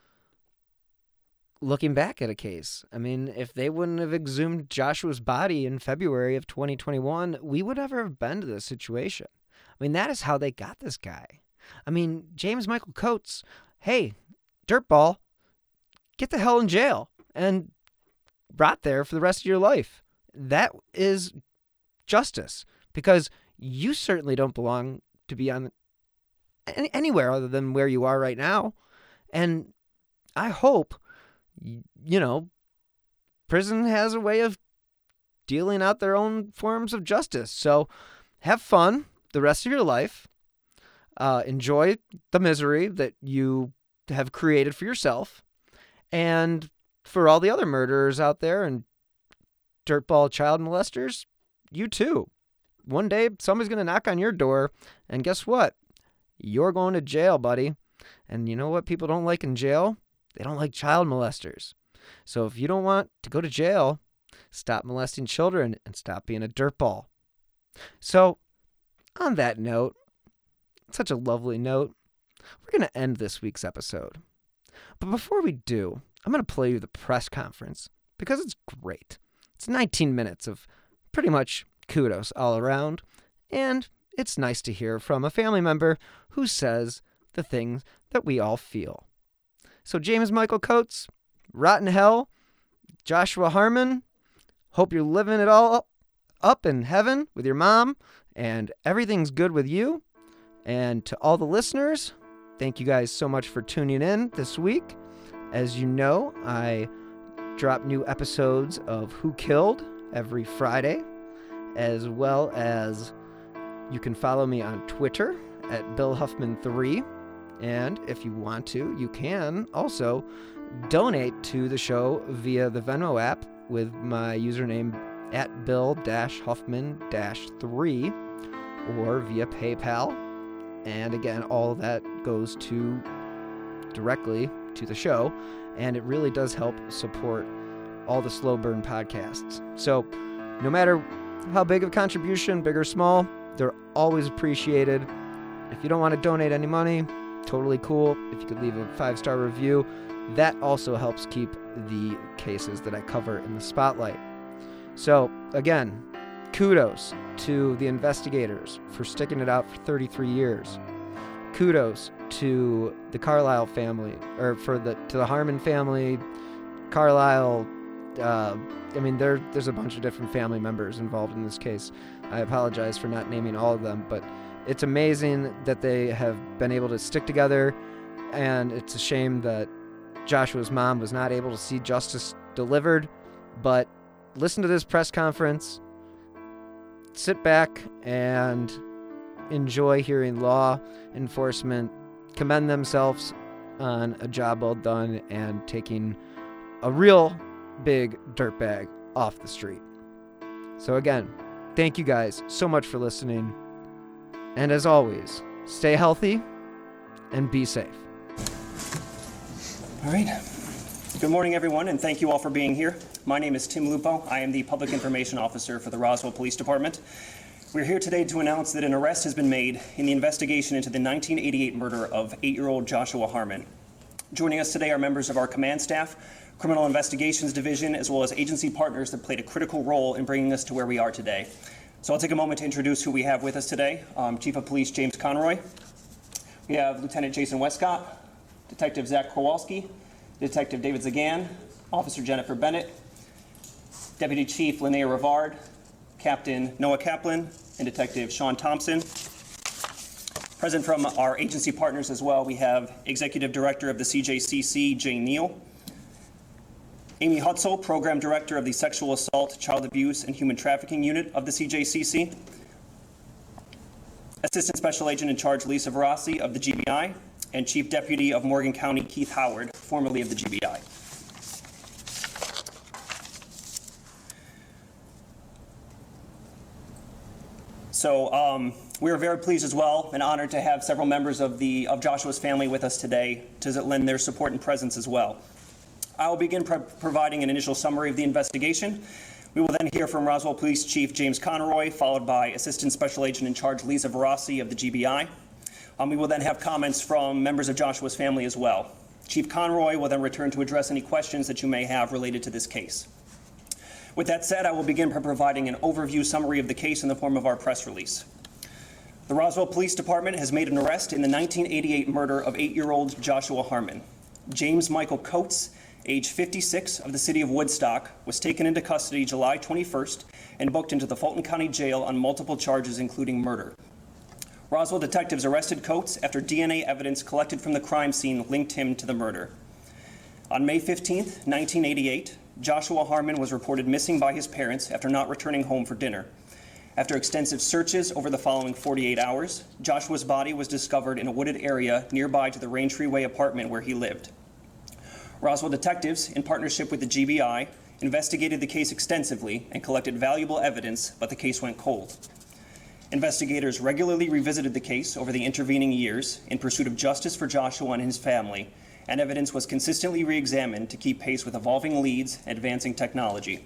looking back at a case. I mean, if they wouldn't have exhumed Joshua's body in February of 2021, we would never have been to this situation. I mean, that is how they got this guy. I mean, James Michael Coates, hey, dirtball, get the hell in jail and rot there for the rest of your life. That is justice, because you certainly don't belong to be on anywhere other than where you are right now. And I hope, prison has a way of dealing out their own forms of justice. So have fun the rest of your life. Enjoy the misery that you have created for yourself, and for all the other murderers out there and dirtball child molesters, you too. One day somebody's going to knock on your door, and guess what? You're going to jail, buddy. And you know what people don't like in jail? They don't like child molesters. So if you don't want to go to jail, stop molesting children and stop being a dirtball. So on that note, such a lovely note, we're going to end this week's episode. But before we do, I'm going to play you the press conference, because it's great. It's 19 minutes of pretty much kudos all around, and it's nice to hear from a family member who says the things that we all feel. So James Michael Coates, rotten hell, Joshua Harmon, hope you're living it all up in heaven with your mom, and everything's good with you. And to all the listeners, thank you guys so much for tuning in this week. As you know, I drop new episodes of Who Killed every Friday, as well as you can follow me on Twitter at BillHuffman3. And if you want to, you can also donate to the show via the Venmo app with my username at Bill-Huffman-3, or via PayPal. And again, all of that goes directly to the show, and it really does help support all the Slow Burn podcasts. So no matter how big of a contribution, big or small, they're always appreciated. If you don't want to donate any money, totally cool. If you could leave a 5-star review, that also helps keep the cases that I cover in the spotlight. So again, kudos to the investigators for sticking it out for 33 years. Kudos to the Carlisle family, or to the Harmon family, Carlisle. There's a bunch of different family members involved in this case. I apologize for not naming all of them, but it's amazing that they have been able to stick together, and it's a shame that Joshua's mom was not able to see justice delivered. But listen to this press conference. Sit back and enjoy hearing law enforcement commend themselves on a job well done and taking a real big dirtbag off the street. So again, thank you guys so much for listening. And as always, stay healthy and be safe. All right. Good morning, everyone, and thank you all for being here. My name is Tim Lupo. I am the Public Information Officer for the Roswell Police Department. We're here today to announce that an arrest has been made in the investigation into the 1988 murder of 8-year-old Joshua Harmon. Joining us today are members of our command staff, Criminal Investigations Division, as well as agency partners that played a critical role in bringing us to where we are today. So I'll take a moment to introduce who we have with us today. Chief of Police James Conroy. We have Lieutenant Jason Westcott, Detective Zach Kowalski, Detective David Zagan, Officer Jennifer Bennett, Deputy Chief Linnea Rivard, Captain Noah Kaplan, and Detective Sean Thompson. Present from our agency partners as well, we have Executive Director of the CJCC, Jane Neal, Amy Hutzel, Program Director of the Sexual Assault, Child Abuse, and Human Trafficking Unit of the CJCC, Assistant Special Agent in Charge Lisa Verassi of the GBI, and Chief Deputy of Morgan County Keith Howard, formerly of the GBI. So we are very pleased as well and honored to have several members of Joshua's family with us today to lend their support and presence as well. I will begin providing an initial summary of the investigation. We will then hear from Roswell Police Chief James Conroy, followed by Assistant Special Agent in Charge Lisa Verassi of the GBI. We will then have comments from members of Joshua's family as well. Chief Conroy will then return to address any questions that you may have related to this case. With that said, I will begin by providing an overview summary of the case in the form of our press release. The Roswell Police Department has made an arrest in the 1988 murder of 8-year-old Joshua Harmon. James Michael Coates, age 56, of the city of Woodstock, was taken into custody July 21st and booked into the Fulton County Jail on multiple charges, including murder. Roswell detectives arrested Coates after DNA evidence collected from the crime scene linked him to the murder. On May 15th, 1988, Joshua Harmon was reported missing by his parents after not returning home for dinner. After extensive searches over the following 48 hours, Joshua's body was discovered in a wooded area nearby to the Raintree Way apartment where he lived. Roswell detectives, in partnership with the GBI, investigated the case extensively and collected valuable evidence, but the case went cold. Investigators regularly revisited the case over the intervening years in pursuit of justice for Joshua and his family, and evidence was consistently re-examined to keep pace with evolving leads and advancing technology.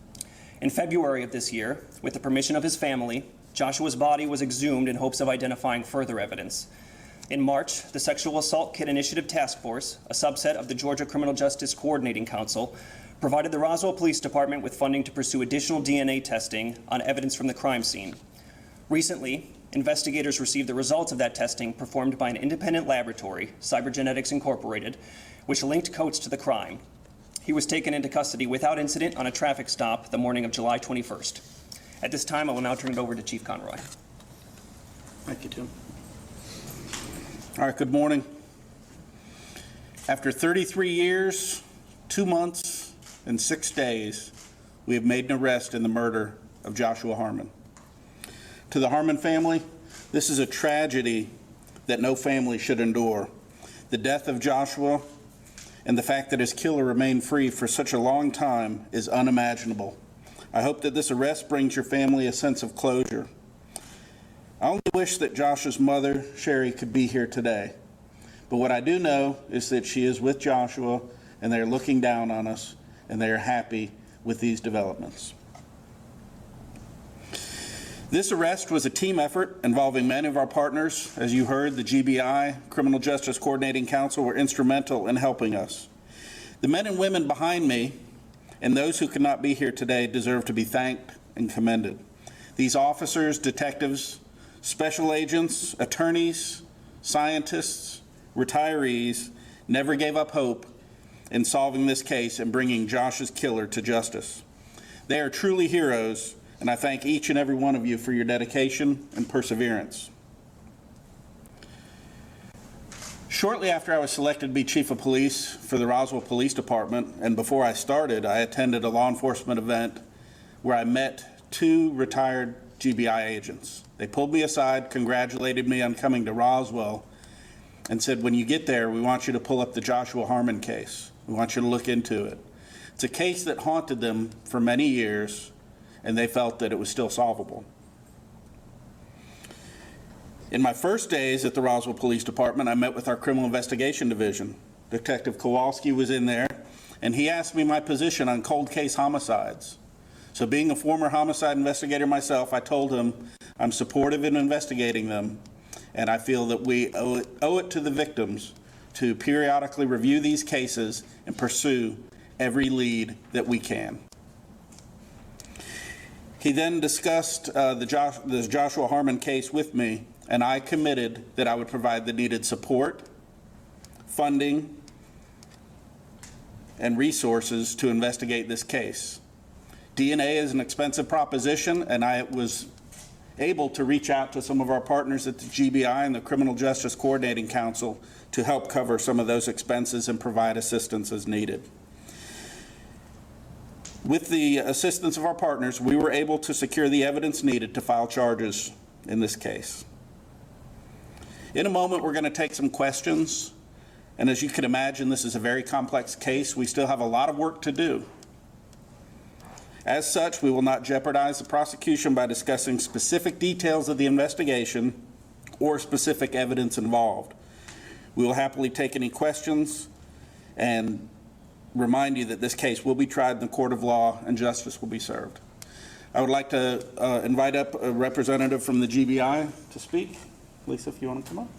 In February of this year, with the permission of his family, Joshua's body was exhumed in hopes of identifying further evidence. In March, the Sexual Assault Kit Initiative Task Force, a subset of the Georgia Criminal Justice Coordinating Council, provided the Roswell Police Department with funding to pursue additional DNA testing on evidence from the crime scene. Recently, investigators received the results of that testing performed by an independent laboratory, Cybergenetics Incorporated, which linked Coates to the crime. He was taken into custody without incident on a traffic stop the morning of July 21st. At this time, I will now turn it over to Chief Conroy. Thank you, Tim. All right, good morning. After 33 years, 2 months, and 6 days, we have made an arrest in the murder of Joshua Harmon. To the Harmon family, this is a tragedy that no family should endure. The death of Joshua and the fact that his killer remained free for such a long time is unimaginable. I hope that this arrest brings your family a sense of closure. I only wish that Joshua's mother, Sherry, could be here today. But what I do know is that she is with Joshua, and they are looking down on us, and they are happy with these developments. This arrest was a team effort involving many of our partners. As you heard, the GBI, Criminal Justice Coordinating Council, were instrumental in helping us. The men and women behind me and those who could not be here today deserve to be thanked and commended. These officers, detectives, special agents, attorneys, scientists, retirees never gave up hope in solving this case and bringing Josh's killer to justice. They are truly heroes, and I thank each and every one of you for your dedication and perseverance. Shortly after I was selected to be Chief of Police for the Roswell Police Department, and before I started, I attended a law enforcement event where I met 2 retired GBI agents. They pulled me aside, congratulated me on coming to Roswell, and said, when you get there, we want you to pull up the Joshua Harmon case. We want you to look into it. It's a case that haunted them for many years, and they felt that it was still solvable. In my first days at the Roswell Police Department, I met with our Criminal Investigation Division. Detective Kowalski was in there, and he asked me my position on cold case homicides. So being a former homicide investigator myself, I told him I'm supportive in investigating them, and I feel that we owe it to the victims to periodically review these cases and pursue every lead that we can. He then discussed the Joshua Harmon case with me, and I committed that I would provide the needed support, funding, and resources to investigate this case. DNA is an expensive proposition, and I was able to reach out to some of our partners at the GBI and the Criminal Justice Coordinating Council to help cover some of those expenses and provide assistance as needed. With the assistance of our partners, we were able to secure the evidence needed to file charges in this case. In a moment, we're going to take some questions, and as you can imagine, this is a very complex case. We still have a lot of work to do. As such, we will not jeopardize the prosecution by discussing specific details of the investigation or specific evidence involved. We will happily take any questions and remind you that this case will be tried in the court of law and justice will be served. I would like to invite up a representative from the GBI to speak. Lisa, if you want to come up.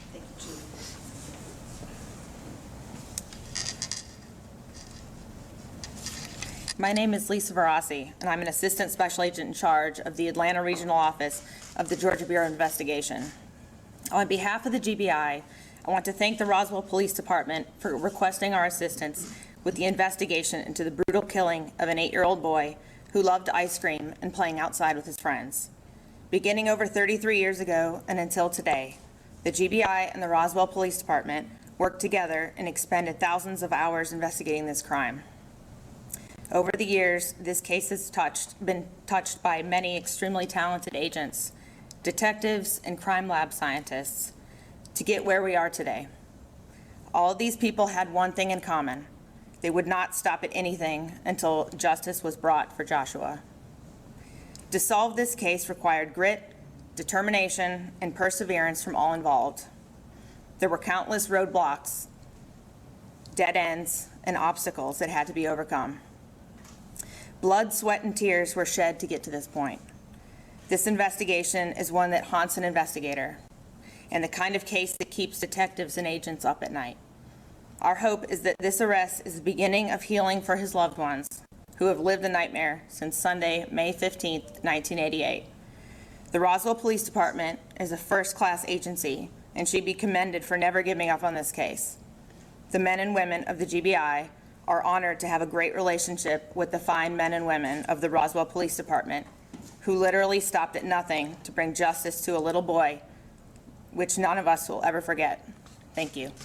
My name is Lisa Verassi, and I'm an Assistant Special Agent in charge of the Atlanta Regional Office of the Georgia Bureau of Investigation. On behalf of the GBI, I want to thank the Roswell Police Department for requesting our assistance with the investigation into the brutal killing of an 8-year-old boy who loved ice cream and playing outside with his friends. Beginning over 33 years ago and until today, the GBI and the Roswell Police Department worked together and expended thousands of hours investigating this crime. Over the years, this case has been touched by many extremely talented agents, detectives, and crime lab scientists to get where we are today. All of these people had one thing in common. They would not stop at anything until justice was brought for Joshua. To solve this case required grit, determination, and perseverance from all involved. There were countless roadblocks, dead ends, and obstacles that had to be overcome. Blood, sweat, and tears were shed to get to this point. This investigation is one that haunts an investigator, and the kind of case that keeps detectives and agents up at night. Our hope is that this arrest is the beginning of healing for his loved ones, who have lived the nightmare since Sunday, May 15th, 1988. The Roswell Police Department is a first-class agency and should be commended for never giving up on this case. The men and women of the GBI are honored to have a great relationship with the fine men and women of the Roswell Police Department, who literally stopped at nothing to bring justice to a little boy, which none of us will ever forget. Thank you.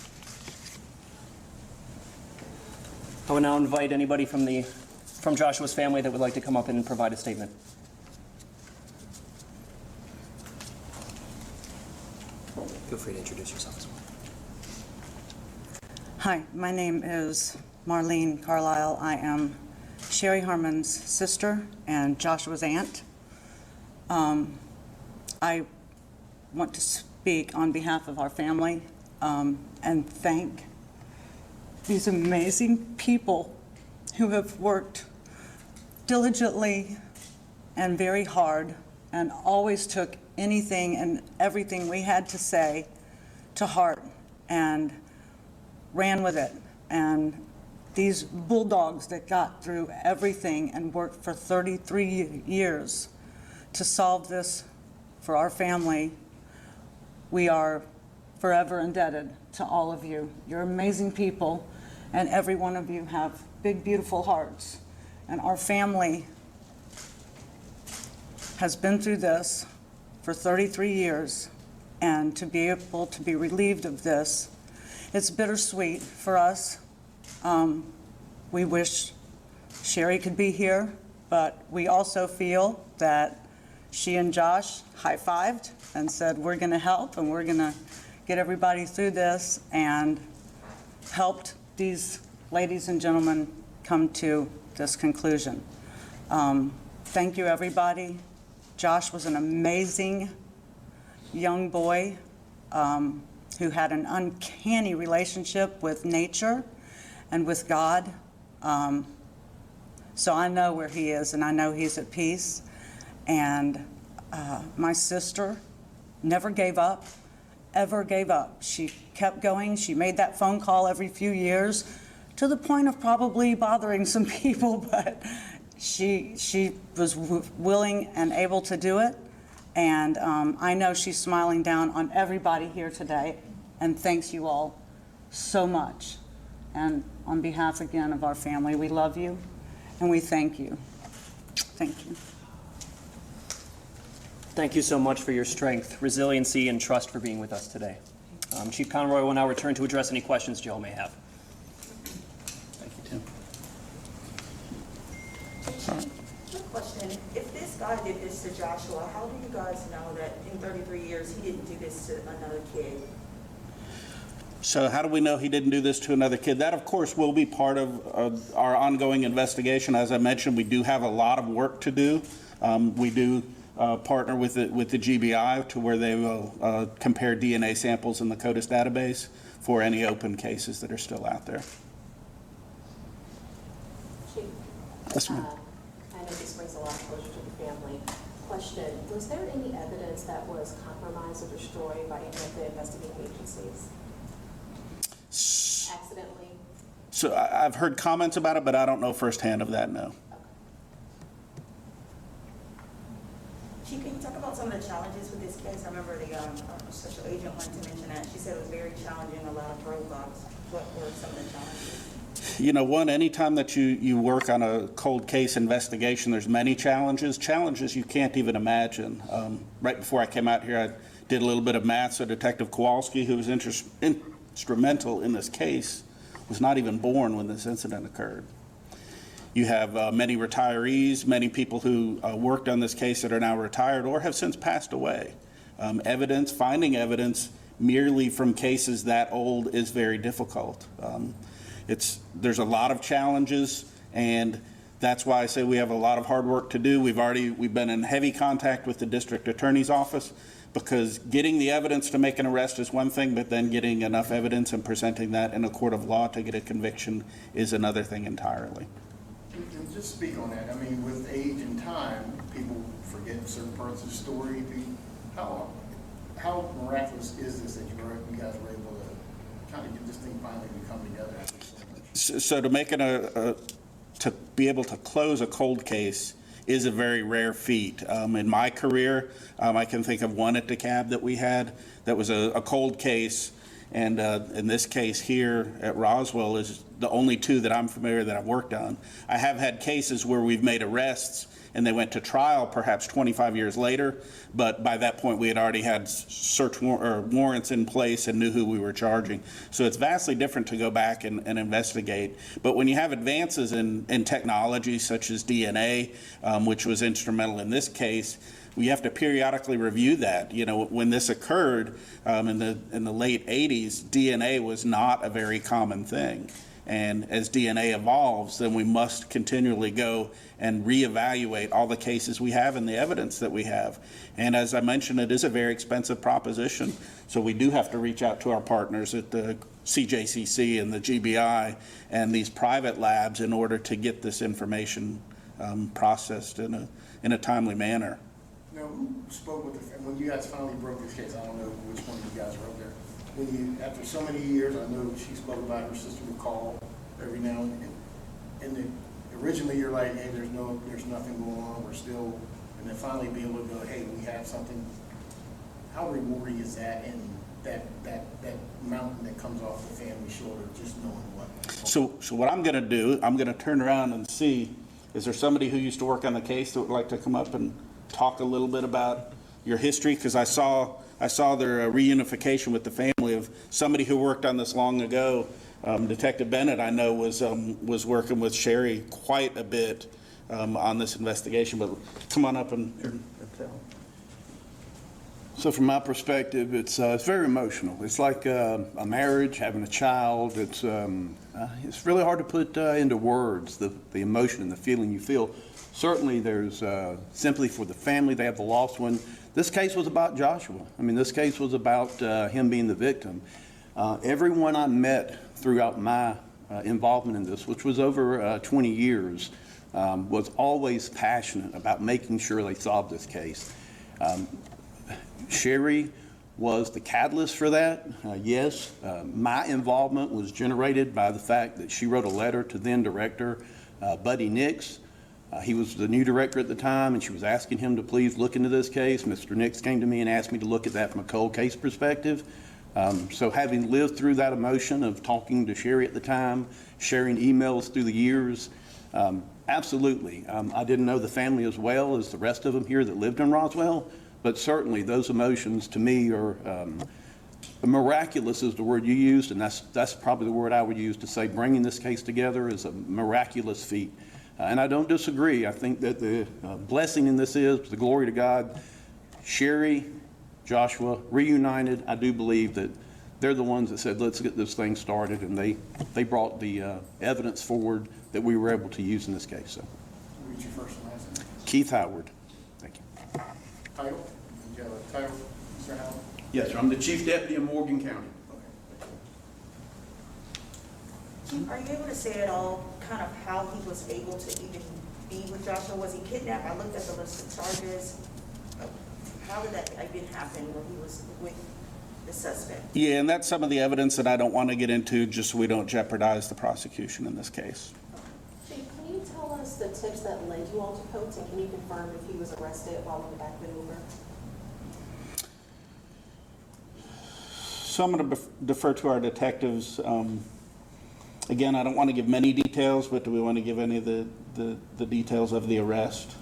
I would now invite anybody from Joshua's family that would like to come up and provide a statement. Feel free to introduce yourself as well. Hi, my name is Marlene Carlisle. I am Sherry Harmon's sister and Joshua's aunt. I want to speak on behalf of our family and thank these amazing people who have worked diligently and very hard and always took anything and everything we had to say to heart and ran with it. And these bulldogs that got through everything and worked for 33 years to solve this for our family, we are forever indebted to all of you. You're amazing people, and every one of you have big, beautiful hearts. And our family has been through this for 33 years, and to be able to be relieved of this, it's bittersweet for us. We wish Sherry could be here, but we also feel that she and Josh high-fived and said, we're going to help and we're going to get everybody through this, and helped these ladies and gentlemen come to this conclusion. Thank you, everybody. Josh was an amazing young boy who had an uncanny relationship with nature and with God. So I know where he is, and I know he's at peace. And my sister never gave up, ever gave up. She kept going. She made that phone call every few years, to the point of probably bothering some people, but she was willing and able to do it. And I know she's smiling down on everybody here today, and thanks you all so much. And on behalf again of our family. We love you and we thank you. Thank you. Thank you so much for your strength, resiliency, and trust for being with us today. Chief Conroy will now return to address any questions Joe may have. Thank you, Tim. Quick question. If this guy did this to Joshua, how do you guys know that in 33 years he didn't do this to another kid? So how do we know he didn't do this to another kid? That, of course, will be part of our ongoing investigation. As I mentioned, we do have a lot of work to do. We do partner with the GBI to where they will compare DNA samples in the CODIS database for any open cases that are still out there. Chief, Yes, ma'am. I know this brings a lot of closure to the family. Question, was there any evidence that was compromised or destroyed by any of the investigating agencies? Accidentally? So I've heard comments about it, but I don't know firsthand of that, no. Chief, can you talk about some of the challenges with this case? I remember the special agent wanted to mention that. She said it was very challenging, a lot of roadblocks. What were some of the challenges? You know, one, anytime that you work on a cold case investigation, there's many challenges you can't even imagine. Right before I came out here, I did a little bit of math, so Detective Kowalski, who was instrumental in this case, was not even born when this incident occurred. You have many retirees, many people who worked on this case that are now retired or have since passed away. Finding evidence merely from cases that old is very difficult. There's a lot of challenges, and that's why I say we have a lot of hard work to do. We've been in heavy contact with the district attorney's office, because getting the evidence to make an arrest is one thing, but then getting enough evidence and presenting that in a court of law to get a conviction is another thing entirely. And just speak on that. I mean, with age and time, people forget certain parts of the story. How miraculous is this that you guys were able to kind of get this thing finally to come together after so much? So to make to be able to close a cold case is a very rare feat. In my career, I can think of one at DeKalb that we had that was a cold case, and in this case here at Roswell is the only two that I'm familiar that I've worked on. I have had cases where we've made arrests and they went to trial perhaps 25 years later, but by that point we had already had warrants in place and knew who we were charging. So it's vastly different to go back and investigate. But when you have advances in technology such as DNA, which was instrumental in this case, we have to periodically review that. You know, when this occurred in the late 80s, DNA was not a very common thing. And as DNA evolves, then we must continually go and reevaluate all the cases we have and the evidence that we have. And as I mentioned, it is a very expensive proposition. So we do have to reach out to our partners at the CJCC and the GBI and these private labs in order to get this information processed in a timely manner. Now, who spoke with when you guys finally broke this case? I don't know which one of you guys wrote there. When you, after so many years, I know she spoke about her sister would call every now and then. And then originally you're like, hey, there's nothing going on, we're still, and then finally be able to go, hey, we have something. How rewarding is that, and that mountain that comes off the family's shoulder, just knowing what? So what I'm going to do, I'm going to turn around and see, is there somebody who used to work on the case that would like to come up and talk a little bit about your history? Because I saw their reunification with the family of somebody who worked on this long ago. Detective Bennett, I know, was working with Sherry quite a bit on this investigation. But come on up and tell. So from my perspective, it's very emotional. It's like a marriage, having a child. It's really hard to put into words the emotion and the feeling you feel. Certainly there's sympathy for the family. They have the lost one. This case was about Joshua. I mean, this case was about him being the victim. Everyone I met throughout my involvement in this, which was over 20 years, was always passionate about making sure they solved this case. Sherry was the catalyst for that. Yes, my involvement was generated by the fact that she wrote a letter to then director Buddy Nix. He was the new director at the time, and she was asking him to please look into this case. Mr. Nix came to me and asked me to look at that from a cold case perspective. So having lived through that emotion of talking to Sherry at the time, sharing emails through the years, absolutely. I didn't know the family as well as the rest of them here that lived in Roswell, but certainly those emotions to me are miraculous is the word you used, and that's probably the word I would use to say bringing this case together is a miraculous feat. And I don't disagree. I think that the blessing in this is the glory to God. Sherry, Joshua, reunited. I do believe that they're the ones that said, let's get this thing started, and they brought the evidence forward that we were able to use in this case. So. What's your first and last name? Keith Howard. Thank you. Title? Do you have a title, Mr. Howard? Yes, sir. I'm the Chief Deputy of Morgan County. Are you able to say at all kind of how he was able to even be with Joshua? Was he kidnapped? I looked at the list of charges. How did that even happen when he was with the suspect? Yeah, and that's some of the evidence that I don't want to get into just so we don't jeopardize the prosecution in this case. Chief, can you tell us the tips that led you all to Coates, and can you confirm if he was arrested while in the back maneuver? So I'm going to defer to our detectives. Again, I don't want to give many details, but do we want to give any of the details of the arrest?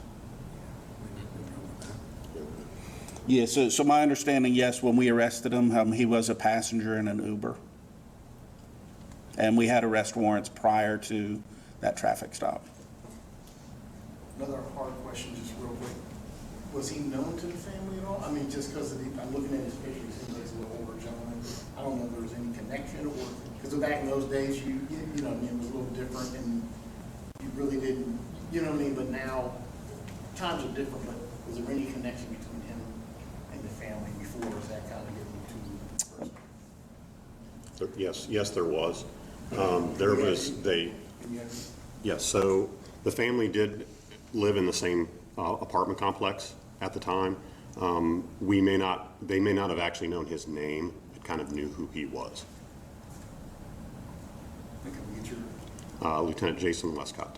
Yeah, so my understanding, yes, when we arrested him, he was a passenger in an Uber. And we had arrest warrants prior to that traffic stop. Another hard question, just real quick. Was he known to the family at all? I mean, just because I'm looking at his picture, he seems like he's a little older gentleman. I don't know if there was any connection, or because back in those days, you know what I mean, it was a little different, and you really didn't, you know what I mean. But now times are different. But was there any connection between him and the family before? Is that kind of getting too personal? Yes, there was. Yes. So the family did live in the same apartment complex at the time. They may not have actually known his name, but kind of knew who he was. Lieutenant Jason Westcott.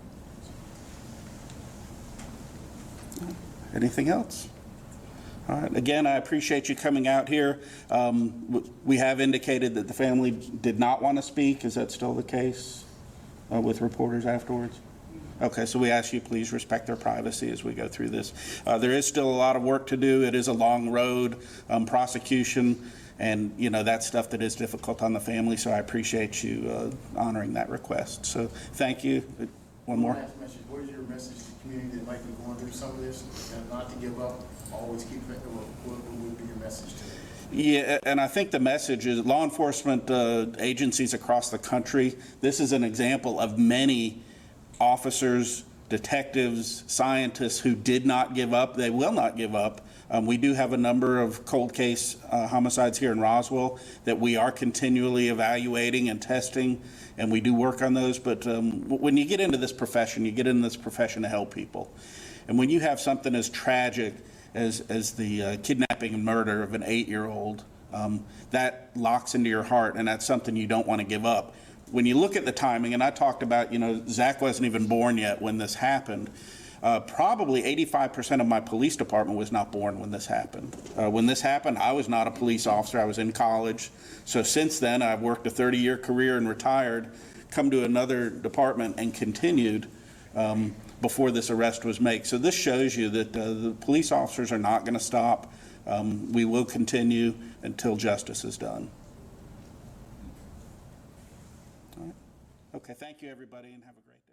Anything else? All right. Again, I appreciate you coming out here. We have indicated that the family did not want to speak. Is that still the case with reporters afterwards? Okay, so we ask you please respect their privacy as we go through this. There is still a lot of work to do. It is a long road, prosecution, and you know that's stuff that is difficult on the family, so I appreciate you honoring that request. So thank you. One more. Last message. What is your message to the community that might be going through some of this, and not to give up, always keep it? What would be your message to them? Yeah, and I think the message is law enforcement agencies across the country, this is an example of many officers, detectives, scientists who did not give up. They will not give up. We do have a number of cold case homicides here in Roswell that we are continually evaluating and testing, and we do work on those. But when you get into this profession, you get into this profession to help people. And when you have something as tragic as the kidnapping and murder of an 8-year-old, that locks into your heart, and that's something you don't want to give up. When you look at the timing, and I talked about, Zach wasn't even born yet when this happened. Probably 85% of my police department was not born when this happened. When this happened, I was not a police officer. I was in college. So since then, I've worked a 30-year career and retired, come to another department and continued before this arrest was made. So this shows you that the police officers are not going to stop. We will continue until justice is done. All right. Okay, thank you, everybody, and have a great day.